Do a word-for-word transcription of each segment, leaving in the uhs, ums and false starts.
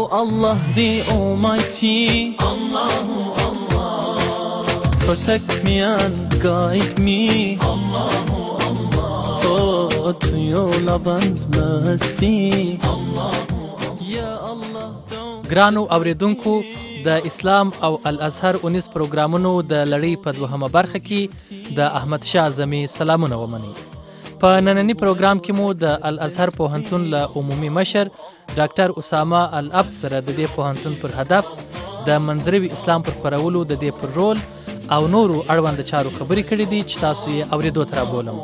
Allah the Almighty, Allahu Allah, protect me and guide me, Allahu Allah, oh to your love and mercy, Allahu Allah, ya Allah. ګرانو اوریدونکو د اسلام او الازهر اونیس پروګرامونو د لړۍ په دوهمه برخه کې د احمد شاه اعظمي سلامونه ومني. په نننی پروګرام کې مو د الازهر پوهنتون له عمومي مشر ډاکټر اسامه العبد سره د دې پوهنتون پر هدف د منځروي اسلام پر خپرولو د دې پر رول او نورو اړوند چارو خبرې کړې دي چې تاسو یې اوریدو ته رابولم.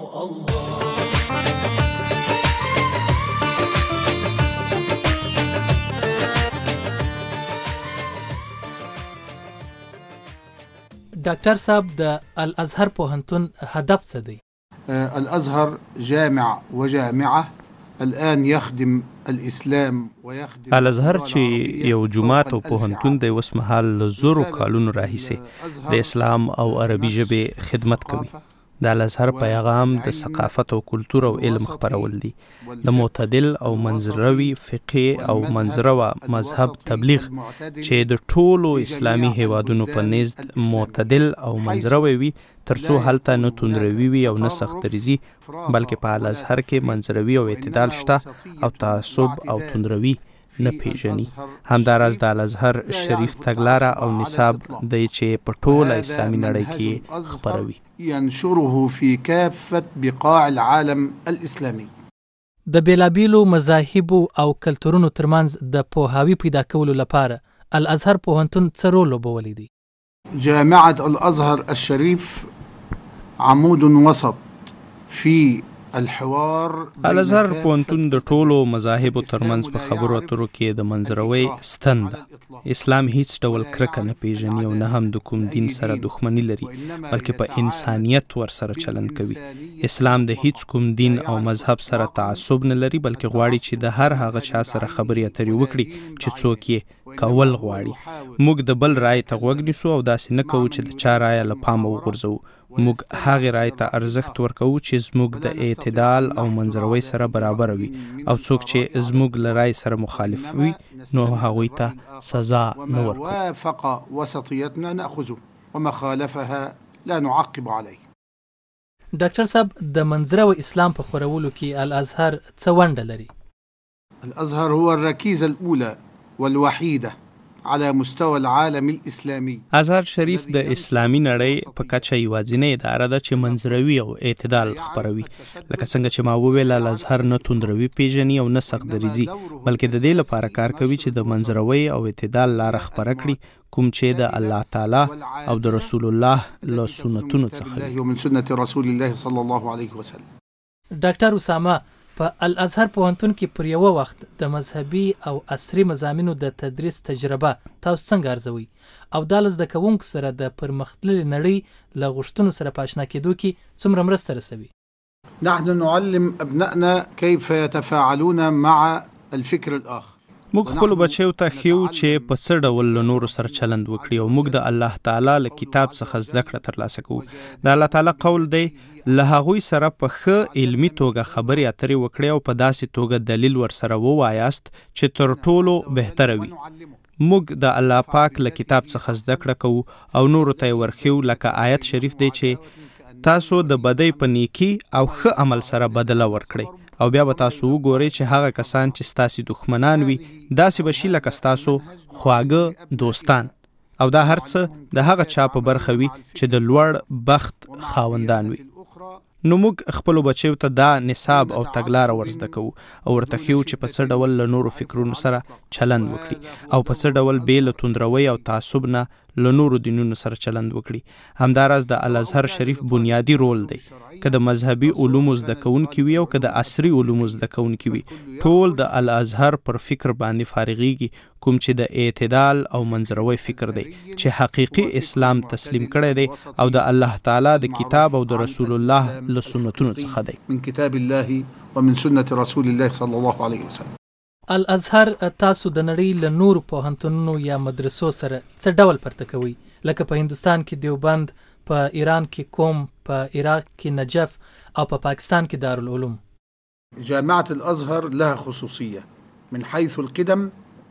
ډاکټر صاحب د الازهر پوهنتون هدف څه دی؟ الازهر جامع وجامعه الان يخدم الاسلام ويخدم الازهر چې یو جماعت او پوهنتون دی اوس مهال له زرو کالونو راهیسې د اسلام او عربي ژبې خدمت کوي. د الازهر پیغام د ثقافت او کلتور او علم خپرول دي. د معتدل او منځروي فقه او منځرو مذهب تبلیغ چې د ټولو اسلامي هیوادونو په نزد معتدل او منځروي وي ترڅو هلته نه توندروي وي او نه سختریزي، بلکې په الازهر کې منځروي او اعتدال شته او تعصب او توندروي نه پیژني. همداراز د الازهر شریف تګلاره او نصاب دی چې په ټوله اسلامي نړۍ کې خپروي. ينشره في كافة بقاع العالم الإسلامي. د بیلابیلو مذاهبو او کلتورونو ترمنځ د پوهاوي پیدا کولو لپاره الازهر پوهنتون څه رول لوبولی دی؟ جامعة الازهر الشريف عمود وسط في الحوار. الازهر پوهنتون د ټولو مذاهبو ترمنځ په خبرو اترو کې د منځروي ستن ده. اسلام هیڅ ډول کرکه نه پیژني او نه هم د کوم دین سره دښمني لري، بلکې په انسانیت ور سره چلند کوي. اسلام د هیڅ کوم دین او مذهب سره تعصب نه لري، بلکې غواړي چې د هر هغه چا سره خبرې اترې وکړي چې څوک یې کول غواړي. موږ د بل رای ته غوږ نیسو او داسې نه کوو چې د چا رایه له پامه وغورځوو. موږ هغې رای ته ارزښت ورکوو چې زموږ د اعتدال او منځروي سره برابر وي، او څوک چې زموږ له رای سره مخالف وي نو هغوی ته سزا نه ورکوو. وافق وسطیتنا نأخذه وما خالفها لا نعقب عليه. ډاکټر صاحب د منځروي اسلام په خپرولو کې الازهر څه ونډه لري؟ الازهر هو الركيزة الأولى والوحيدة على مستوى العالم الاسلامي. ازهر شریف د اسلامي نړۍ په کچه یوازینۍ اداره ده چې منځروي او اعتدال خپروي. لکه څنګه چې ما وویل، الازهر نه توندروي پیژني او نه سختدریځي، بلکې د دې لپاره کار کوي چې د منځروي او اعتدال لاره خپره کړي، کوم چې د الله تعالی او د رسول الله له سنتونو څخه وي. من سنت رسول الله صلی الله علیه وسلم. ډاکټر اسامه، په الازهر پوهنتون کې پر یوه وخت د مذهبي او عصري مضامینو د تدریس تجربه تاسو څنګه ارزوئ او دا له زده کوونکو سره د پرمختللې نړۍ له غوښتنو سره په اشنا کېدو کې څومره مرسته رسوي؟ نحن نعلم ابنائنا كيف يتفاعلون مع الفكر الآخر. موږ خپلو بچیو ته ښیو چې په څه ډول له نورو سره چلند وکړي، او موږ د الله تعالی له کتاب څخه زده کړه ترلاسه کوو. د الله تعالی قول دی له هغوی سره په ښه علمي توګه خبرې اترې وکړئ او په داسې توګه دلیل ورسره ووایاست چې تر ټولو بهتره وي. موږ د الله پاک له کتاب څخه زده کړه کوو او نورو ته یې ورښیو، لکه آیت شریف دی چې تاسو د بدۍ په نیکي او ښه عمل سره بدله ورکړئ، او بیا به تاسو وګورئ چې هغه کسان چې ستاسې دښمنان وي داسې به شي لکه ستاسو خواږه دوستان، او دا هر څه د هغه چا په برخه وي چې د لوړ بخت خاوندان وي. نو موږ خپلو بچیو ته دا نصاب او تګلاره ورزده کوو او ورته ښیو چې په څه ډول له نورو فکرونو سره چلند وکړي او په څه ډول بې له توندروي او تعصب نه له نورو دینونو سره چلند وکړي. همداراز د الازهر شریف بنیادی رول دی، که د مذهبي علومو زده کوونکي وي او که د عصري علومو زده کوونکي وي، ټول د الازهر پر فکر باندې فارغیږي، کوم چې د اعتدال او منځروي فکر دی چې حقیقي اسلام تسلیم کړی دی او د الله تعالی د کتاب او د رسول الله له سنتونو څخه دی. من کتاب الله ومن سنت رسول الله صلی الله علیه وسلم. الازهر تاسو د نړۍ له نورو پوهنتونونو یا مدرسو سره څه ډول پرتله کوئ؟ لکه په هندوستان کې دیوبند، په ایران کې کوم، په عراق کې نجف او په پاکستان کې دارالعلوم. جامعة الازهر لها خصوصية من حيث القدم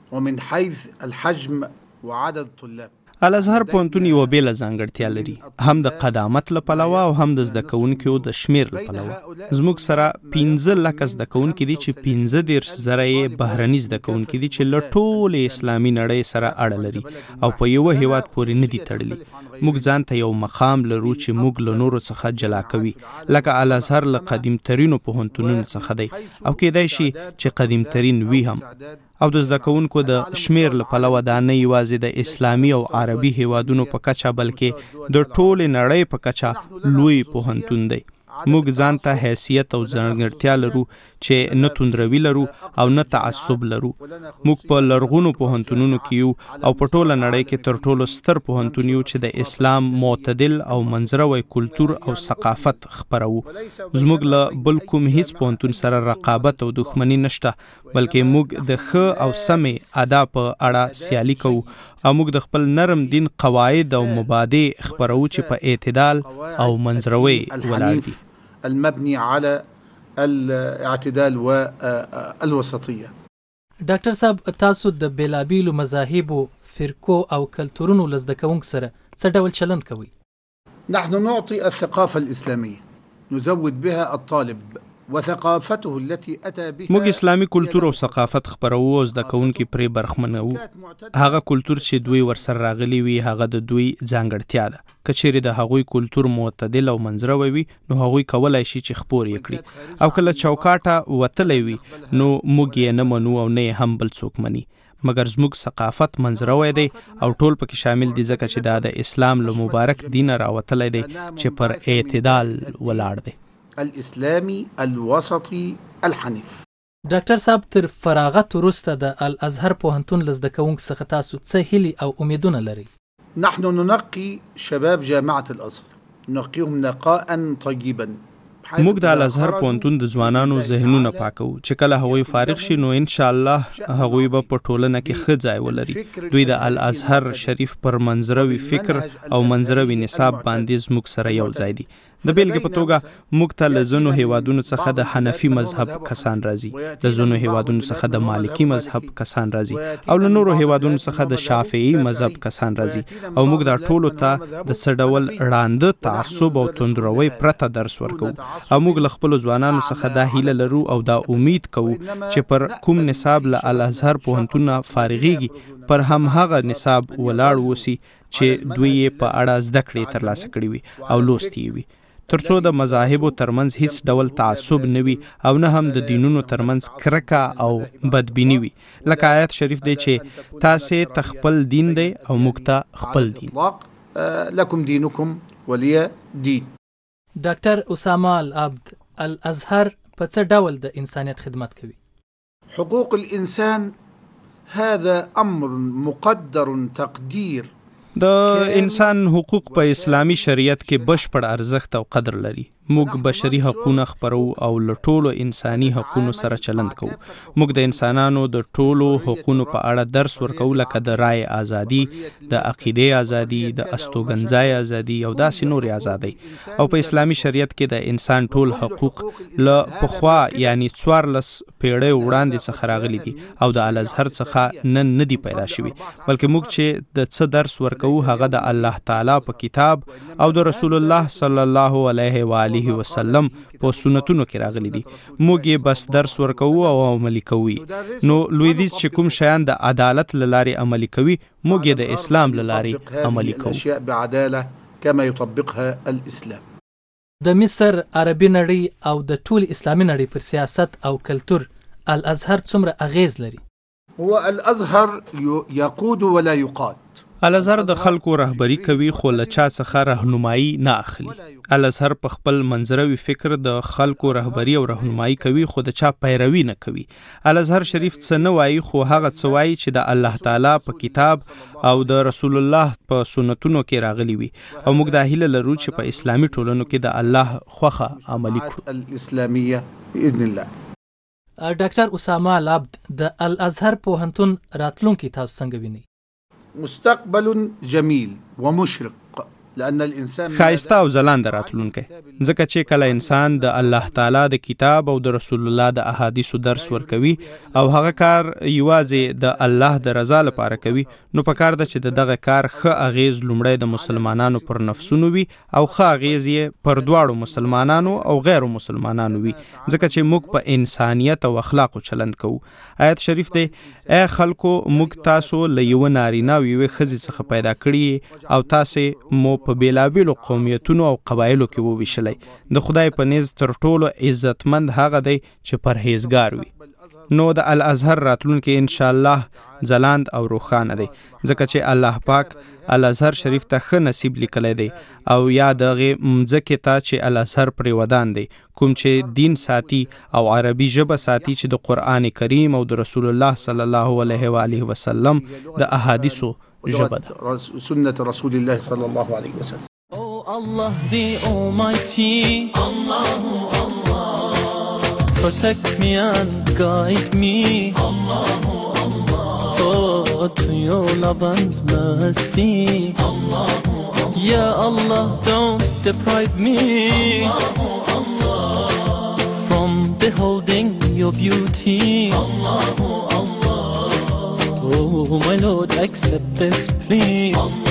ومن حيث الحجم وعدد الطلاب. الازهر پوهنتون یوه بیله ځانګړتیا لري، هم د قدامت له پلوه او هم د زده کوونکو د شمیر له پلوه. زموږ سره پنځه لکه زده کوونکي دي چې پنځه دېرش زره یې بهرني زده کوونکي دي چې له ټولې اسلامي نړۍ سره اړه لري او په یوه هیواد پورې نه دي تړلي. موږ ځان ته یو مقام لرو چې موږ له نورو څخه جلا کوي، لکه الازهر له قدیم ترینو پوهنتونونو څخه دی او کېدای شي چې قدیم ترین وي هم. او د زده کوونکو د شمیر له پلوه دا نه یوازې د اسلامي او عربي هیوادونو په کچه بلکې د ټولې نړۍ په کچه لوی پوهنتون دی. موږ ځان ته حیثیت او ځانګړتیا لرو چې نه توندروي لرو او نه تعصب لرو. موږ په لرغونو پوهنتونونو کې یو او په ټوله نړۍ کې تر ټولو ستر پوهنتون یو چې د اسلام معتدل او منځروی کلتور او ثقافت خپروو. زموږ له بل کوم هیڅ پوهنتون سره رقابت او دښمني نشته، بلکې موږ د ښه او سمې ادا په اړه سیالي کوو او موږ د خپل نرم دین قواعد او مبادئ خپروو چې په اعتدال او منځروي ولاړ دي، المبني على الاعتدال والوسطية. ډاکټر صاحب، تاسو د بیلابیلو مذاهبو، فرقو او کلتورونو له زده کوونکو سره څه ډول چلند کوئ؟ نحن نعطي الثقافة الإسلامية نزود بها الطالب وثقافته التي اتى بها. موږ اسلامي کلتور او ثقافت خپروو او زده کوونکي پرې برخمنوو. هغه کلتور چې دوی ورسره راغلي وي هغه د دوی ځانګړتیا ده. که چیرې د هغوی کلتور معتدل او منځروی وي نو هغوی کولی شي چې خپور یې کړي، او کله چوکاټه وتلی وي نو موږ یې نه منو او نه یې هم بل څوک مني. مګر زموږ ثقافت منځروی دی او ټول پکې شامل دي ځکه چې دا د اسلام له مبارک دینه راوتلی دی چې پر اعتدال ولاړ دی، الاسلامي الوسطي الحنيف. ډاکټر صاحب، تر فراغت وروسته د الازهر پوهنتون له زده کوونکو څخه تاسو څه هیلې او امیدونه لرئ؟ نحن ننقي شباب جامعة الازهر، ننقيهم نقاء طيبا. موږ د الازهر پوهنتون د ځوانانو ذهنونه پاکو چې کله هغوی فارغ شي نو ان شاء الله هغوی به په ټولنه کې ښه ځای ولري. دوی د الازهر شریف پر منځروي فکر او منځروي نصاب باندې زموږ سره یو ځای دي. د بیلګې په توګه موږ ته له ځینو هیوادونو څخه د حنفي مذهب کسان راځي، د ځینو هیوادونو څخه د مالکي مذهب کسان راځي او له نورو هیوادونو څخه د شافعي مذهب کسان راځي. او موږ دا ټولو ته د څه ډول ړانده تعصب او توندروي پرته درس ورکوو او موږ له خپلو ځوانانو څخه دا هیله لرو او دا امید کوو چې پر کوم نصاب له الازهر پوهنتونه فارغیږي پر همهغه نصاب ولاړ وسی چې دوی یې په اړه زده کړې ترلاسه کړي وي او لوستي وي، ترڅو د مذاهبو ترمنځ هیڅ ډول تعصب نه وي او نه هم د دینونو ترمنځ کرکه او بدبینی وي. لکه آیت شریف دی چې تاسې ته خپل دین دی او موږ ته خپل دین. لکم دینکم ولی دین. ډاکټر اسامه العبد، الازهر په څه ډول د انسانیت خدمت کوي؟ حقوق الانسان هذا امر مقدر تقدير. د انسان حقوق په اسلامي شریعت کې بشپړ ارزښت او قدر لري. موږ بشري حقوقونه خپرو او له ټولو انساني حقوقو سره چلند کوو. موږ د انسانانو د ټولو حقوقو په اړه درس ورکوو، لکه د رای ازادي، د عقیدې ازادي، د استوګنځای ازادي او داسې نورې ازادۍ. او په اسلامي شریعت کې د انسان ټول حقوق له پخوا یعنی څوارلس پیړیو وړاندې څخه راغلي دي او د الازهر څخه نن نه دي پیدا شوي، بلکې موږ چې د څه درس ورکوو هغه د الله تعالی په کتاب او د رسول الله صلی الله علیه و علیه وسلم په سنتونو کې راغلي دي. موږ یې بس درس ورکوو او عملي کوو. نو لویدیځ چې کوم شیان د عدالت له لارې عملي کوي موږ یې د اسلام له لارې عملي کوو بعداله كما يطبقها الاسلام. د مصر عربي نړۍ او د ټول اسلامي نړۍ پر سیاست او کلتور الازهر څومره اغیز لري؟ هو الازهر يقود ولا يقاد. الازهر د خلکو رهبری کوي خو له چا څخه راهنمایي نه اخلي. الازهر په خپل منځروي فکر د خلکو رهبری او راهنمایي کوي خو د چا پیروي نه کوي. الازهر شریف څه نه وایي خو هغه څه وایي چې د الله تعالی په کتاب او د رسول الله په سنتونو کې راغلي وي او موږ دا هیله لرو چې په اسلامي ټولنو کې د الله خوښه عملي کړو. الاسلاميه باذن الله. ډاکټر اسامه العبد، د الازهر پوهنتون راتلونکي تاسو څنګه وینئ؟ مستقبل جميل ومشرق لأن الإنسان خایسته او ځلانده راتلونکی، ځکه چې کله انسان د الله تعالی د کتاب او د رسول الله د احادیثو درس ورکوي او هغه کار یوازې د الله د رضا لپاره کوي، نو پکار ده چې د دغه کار ښه اغیز لومړی د مسلمانانو پر نفسونو وي او ښه اغیز یې پر دواړو مسلمانانو او غیر مسلمانانو وي، ځکه چې موږ په انسانیت او اخلاقو چلند کوو. آیت شریف دی: ای خلکو، موږ تاسو له یوه نارینه او یوې ښځې څخه پیدا کړي او تاسې مو په بیلابیلو قومیتونو او قبایلو کې وویشلی. د خدای په نیز تر ټولو عزتمند هغه دی چې پرهیزګار وي. نو د الازهر راتلونکی انشاءالله ځلاند او روښانه دی، ځکه چې الله پاک الازهر شریف ته ښه نصیب لیکلی دی او یا دغې مځکې ته چې الازهر پرې ودان دی، کوم چې دین ساتي او عربي ژبه ساتي، چې د قرآن کریم او د رسول الله صلی الله علیه و آله وسلم د احادیثو ژبه ده. سنة رسول الله صلى الله عليه وسلم. Oh Allah the Almighty, Allah, Allah, protect me and guide me, Allah, Allah, oh to your love and mercy, Allah, Allah, Ya Allah, don't deprive me, Allah, Allah, from beholding your beauty, Allah, Allah, oh my Lord, accept this plea, Allah.